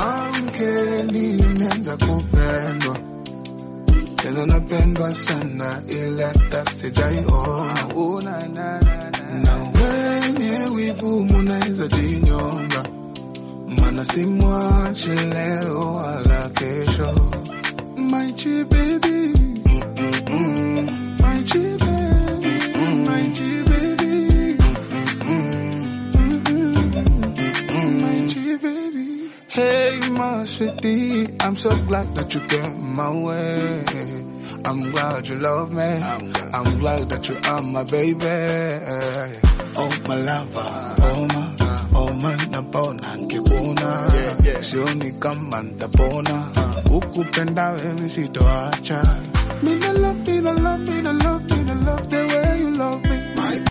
Aunque nimeanza kupendwa, tena napendwa sana ila hata sijaiona. Na wenye wivu mnaweza jinyonga, maana simwachi leo wala kesho. My G baby, my G baby, my G baby, my G baby. Hey my sweetie, I'm so glad that you came my way. I'm glad you love me. I'm glad that you are my baby. Oh my lover, oh my napona nkipona. Sioni kama ntapona. Kukupenda wewe sitoacha. Mina love